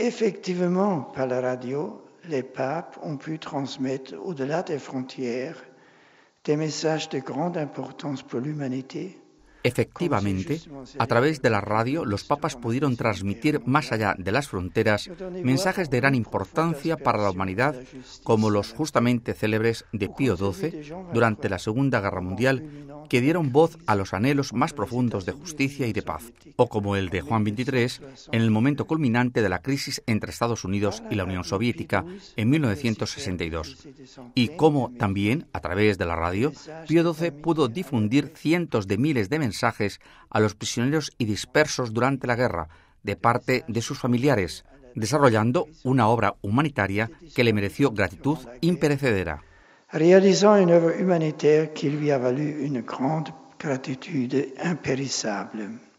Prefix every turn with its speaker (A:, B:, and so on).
A: Effectivement, par la radio, les papes ont pu transmettre au-delà des frontières des messages de grande importance pour l'humanité.
B: Efectivamente, a través de la radio, los papas pudieron transmitir más allá de las fronteras mensajes de gran importancia para la humanidad, como los justamente célebres de Pío XII durante la Segunda Guerra Mundial, que dieron voz a los anhelos más profundos de justicia y de paz, o como el de Juan XXIII en el momento culminante de la crisis entre Estados Unidos y la Unión Soviética en 1962, y como también, a través de la radio, Pío XII pudo difundir cientos de miles de mensajes a los prisioneros y dispersos durante la guerra, de parte de sus familiares, desarrollando una obra humanitaria que le mereció gratitud imperecedera.
A: Réalisant une œuvre humanitaire qui lui a valu une grande gratitude impérissable.